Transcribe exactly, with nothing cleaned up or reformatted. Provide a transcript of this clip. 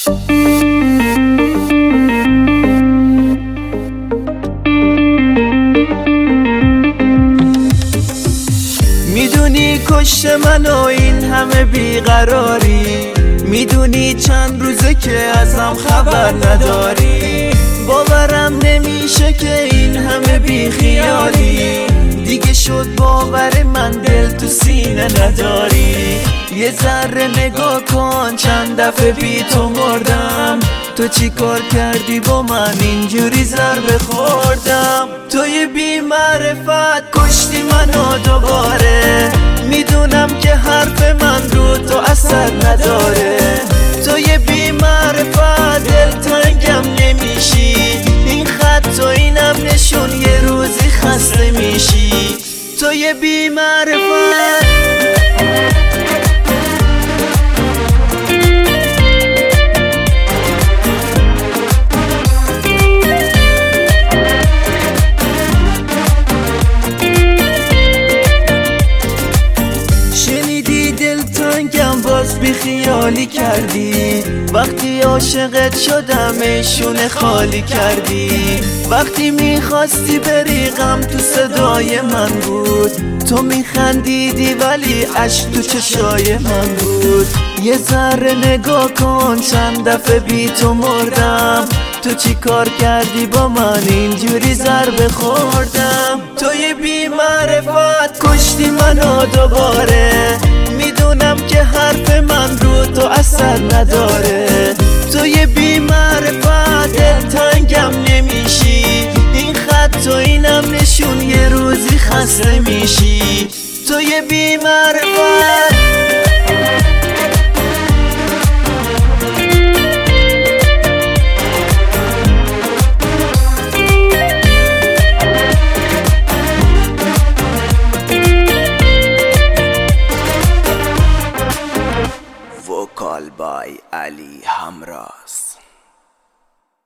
میدونی کشت من و این همه بیقراری، میدونی چند روزه که ازم خبر نداری. باورم نمیشه که این همه بیخیالی، دیگه شد باور من دل تو سینه نداری. یه ذره نگاه کن چند دفعه بی تو مردم، تو چی کار کردی با من اینجوری ضربه خوردم. توی بی معرفت کشتی منو دوباره، میدونم که حرف من رو تو اثر نداره. توی بی معرفت دلتنگم نمیشی، این خط و اینم نشون یه روزی خسته میشی. توی بی معرفت باز بی خیالی کردی، وقتی عاشقت شدم ایشونه خالی کردی. وقتی میخواستی بری غم تو صدای من بود، تو میخندیدی ولی اشک تو چشای من بود. یه ذره نگاه کن چند دفعه بی تو مردم، تو چی کار کردی با من اینجوری ضربه خوردم. توی بی معرفت کشتی منو دوباره، میدونم که حرف من رو تو اثر نداره. توی بی معرفت دلتنگم نمیشی، این خط و اینم نشون یه روزی خسته میشی. توی بی معرفت وکال بای علی همراز.